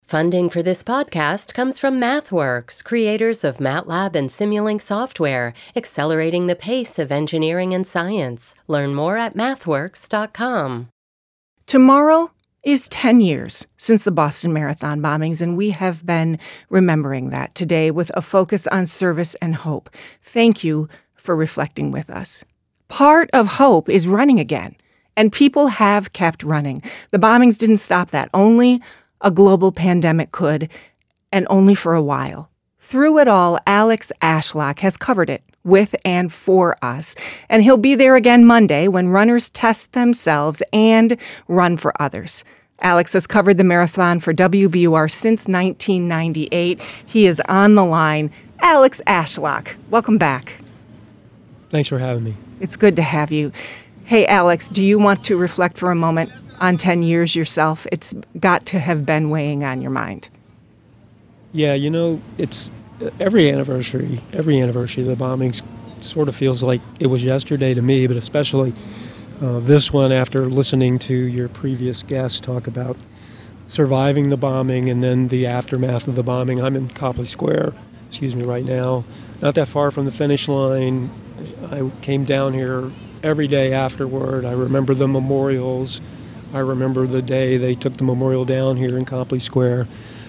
Funding for this podcast comes from MathWorks, creators of MATLAB and Simulink software, accelerating the pace of engineering and science. Learn more at mathworks.com. Tomorrow is 10 years since the Boston Marathon bombings, and we have been remembering that today with a focus on service and hope. Thank you for reflecting with us. Part of hope is running again, and people have kept running. The bombings didn't stop that. Only a global pandemic could, and only for a while. Through it all, Alex Ashlock has covered it with and for us, and he'll be there again Monday when runners test themselves and run for others. Alex has covered the marathon for WBUR since 1998. He is on the line. Alex Ashlock, welcome back. Thanks for having me. It's good to have you. Hey, Alex, do you want to reflect for a moment on 10 years yourself? It's got to have been weighing on your mind. Yeah, it's every anniversary of the bombings sort of feels like it was yesterday to me, but especially this one after listening to your previous guest talk about surviving the bombing and then the aftermath of the bombing. I'm in Copley Square, right now, not that far from the finish line. I came down here every day afterward. I remember the memorials. I remember the day they took the memorial down here in Copley Square.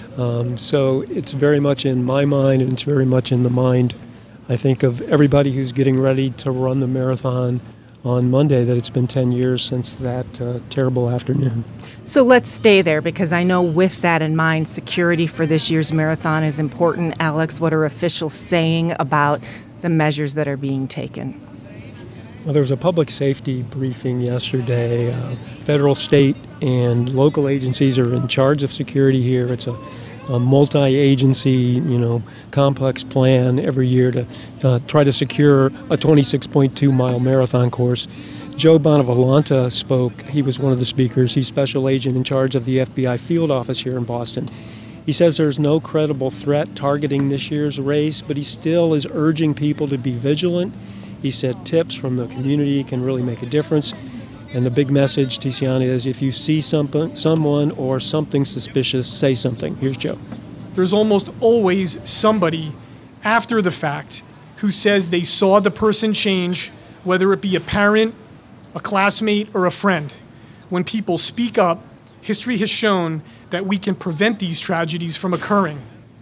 So it's very much in my mind, and it's very much in the mind, I think, of everybody who's getting ready to run the marathon on Monday, that it's been 10 years since that terrible afternoon. So let's stay there, because I know with that in mind, security for this year's marathon is important. Alex, what are officials saying about the measures that are being taken? Well, there was a public safety briefing yesterday. Federal, state, and local agencies are in charge of security here. It's a multi-agency, complex plan every year to try to secure a 26.2-mile marathon course. Joe Bonavolonta spoke. He was one of the speakers. He's special agent in charge of the FBI field office here in Boston. He says there's no credible threat targeting this year's race, but he still is urging people to be vigilant. He said tips from the community can really make a difference. And the big message, Tiziana, is if you see someone or something suspicious, say something. Here's Joe. There's almost always somebody after the fact who says they saw the person change, whether it be a parent, a classmate, or a friend. When people speak up, history has shown that we can prevent these tragedies from occurring.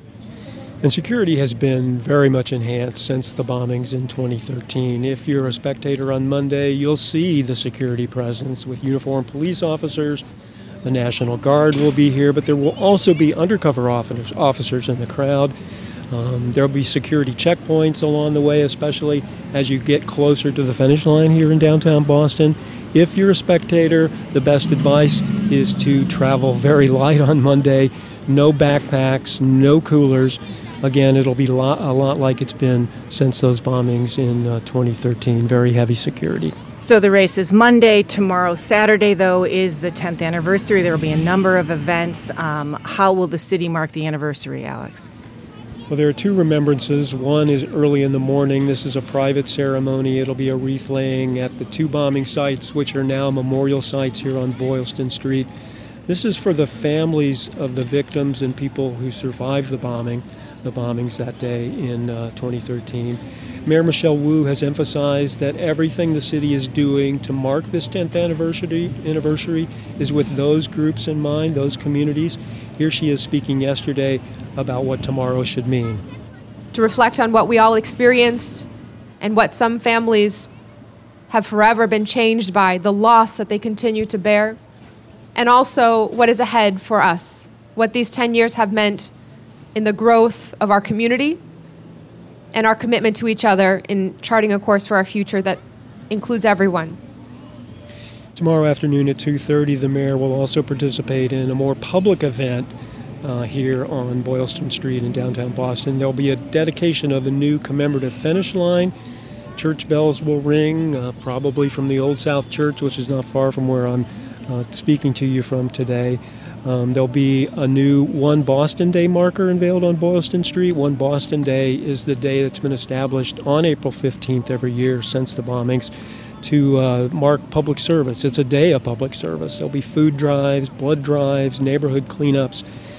And security has been very much enhanced since the bombings in 2013. If you're a spectator on Monday, you'll see the security presence with uniformed police officers. The National Guard will be here, but there will also be undercover officers in the crowd. There'll be security checkpoints along the way, especially as you get closer to the finish line here in downtown Boston. If you're a spectator, the best advice is to travel very light on Monday. No backpacks, no coolers. Again, it'll be a lot like it's been since those bombings in 2013. Very heavy security. So the race is Monday. Tomorrow, Saturday, though, is the 10th anniversary. There will be a number of events. How will the city mark the anniversary, Alex? Well, there are two remembrances. One is early in the morning. This is a private ceremony. It'll be a wreath laying at the two bombing sites, which are now memorial sites here on Boylston Street. This is for the families of the victims and people who survived the bombings that day in 2013. Mayor Michelle Wu has emphasized that everything the city is doing to mark this 10th anniversary is with those groups in mind, those communities. Here she is speaking yesterday about what tomorrow should mean. To reflect on what we all experienced and what some families have forever been changed by, the loss that they continue to bear, and also what is ahead for us, what these 10 years have meant in the growth of our community and our commitment to each other in charting a course for our future that includes everyone. Tomorrow afternoon at 2:30, the mayor will also participate in a more public event here on Boylston Street in downtown Boston. There'll be a dedication of a new commemorative finish line. Church bells will ring, probably from the Old South Church, which is not far from where I'm speaking to you from today. There'll be a new One Boston Day marker unveiled on Boylston Street. One Boston Day is the day that's been established on April 15th every year since the bombings to mark public service. It's a day of public service. There'll be food drives, blood drives, neighborhood cleanups.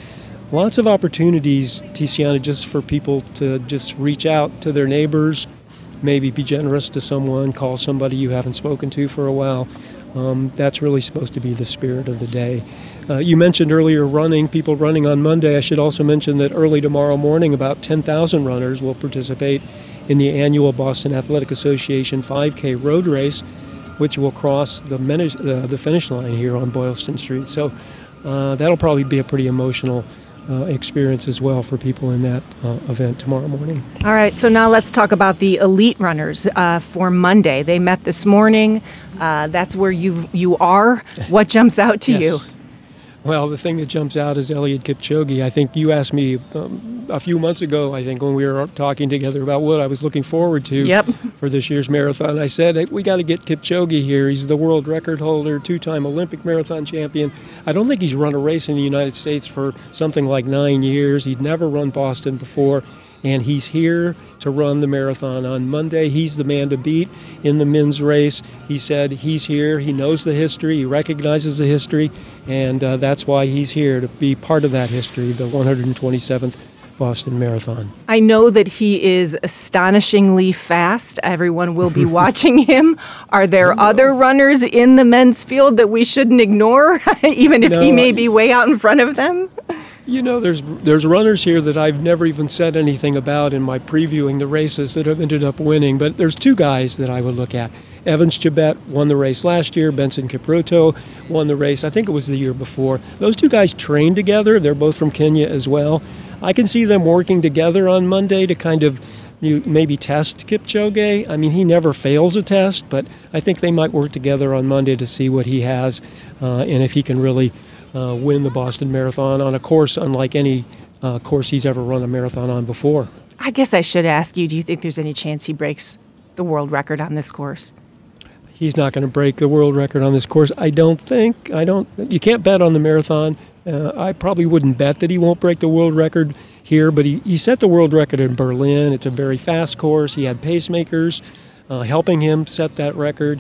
lots of opportunities, Tiziana, just for people to just reach out to their neighbors, maybe be generous to someone, call somebody you haven't spoken to for a while. That's really supposed to be the spirit of the day. You mentioned earlier people running on Monday. I should also mention that early tomorrow morning, about 10,000 runners will participate in the annual Boston Athletic Association 5K road race, which will cross the finish line here on Boylston Street. So that'll probably be a pretty emotional experience as well for people in that event tomorrow morning. All right, so now let's talk about the elite runners for Monday. They met this morning. That's where you are. What jumps out to you? Well, the thing that jumps out is Eliud Kipchoge. I think you asked me a few months ago, I think, when we were talking together about what I was looking forward to for this year's marathon. I said, hey, we got to get Kipchoge here. He's the world record holder, 2-time Olympic marathon champion. I don't think he's run a race in the United States for something like 9 years. He'd never run Boston before. And he's here to run the marathon on Monday. He's the man to beat in the men's race. He said he's here. He knows the history. He recognizes the history. And that's why he's here, to be part of that history, the 127th Boston Marathon. I know that he is astonishingly fast. Everyone will be watching him. Are there other runners in the men's field that we shouldn't ignore, even if he may be way out in front of them? You know, there's runners here that I've never even said anything about in my previewing the races that have ended up winning, but there's two guys that I would look at. Evans Chebet won the race last year. Benson Kipruto won the race, I think it was the year before. Those two guys trained together. They're both from Kenya as well. I can see them working together on Monday to kind of maybe test Kipchoge. I mean, he never fails a test, but I think they might work together on Monday to see what he has and if he can really win the Boston Marathon on a course unlike any course he's ever run a marathon on before. I guess I should ask you, do you think there's any chance he breaks the world record on this course? He's not going to break the world record on this course, I don't think. You can't bet on the marathon. I probably wouldn't bet that he won't break the world record here, but he set the world record in Berlin. It's a very fast course. He had pacemakers helping him set that record.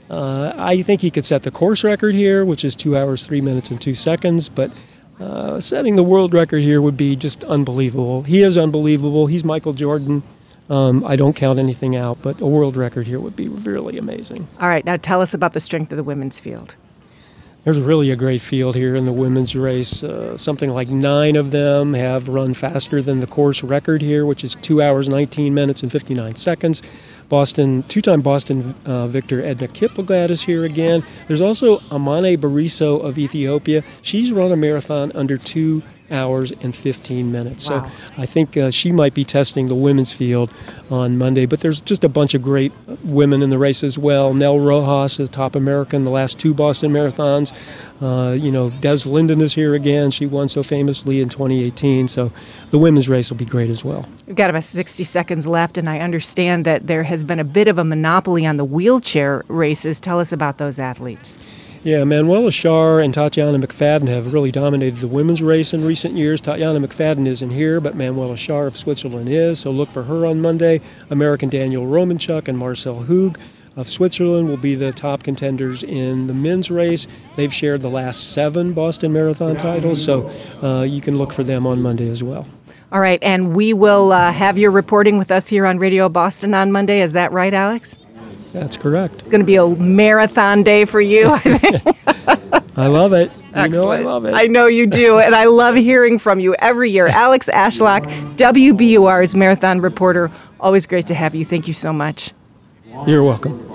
I think he could set the course record here, which is 2 hours, 3 minutes, and 2 seconds, but setting the world record here would be just unbelievable. He is unbelievable. He's Michael Jordan. I don't count anything out, but a world record here would be really amazing. All right, now tell us about the strength of the women's field. There's really a great field here in the women's race. Something like 9 of them have run faster than the course record here, which is 2 hours, 19 minutes, and 59 seconds. Two-time Boston victor Edna Kiplagat is here again. There's also Amane Bariso of Ethiopia. She's run a marathon under 2 hours and 15 minutes. Wow. So I think she might be testing the women's field on Monday. But there's just a bunch of great women in the race as well. Nell Rojas is top American the last 2 Boston marathons. Des Linden is here again. She won so famously in 2018. So the women's race will be great as well. We've got about 60 seconds left, and I understand that there has been a bit of a monopoly on the wheelchair races. Tell us about those athletes. Yeah, Manuela Schär and Tatiana McFadden have really dominated the women's race in recent years. Tatiana McFadden isn't here, but Manuela Schär of Switzerland is, so look for her on Monday. American Daniel Romanchuk and Marcel Hug of Switzerland will be the top contenders in the men's race. They've shared the last 7 Boston Marathon titles, so you can look for them on Monday as well. All right, and we will have your reporting with us here on Radio Boston on Monday. Is that right, Alex? That's correct. It's going to be a marathon day for you, I think. I love it. Excellent. You know I love it. I know you do, and I love hearing from you every year. Alex Ashlock, WBUR's marathon reporter. Always great to have you. Thank you so much. You're welcome.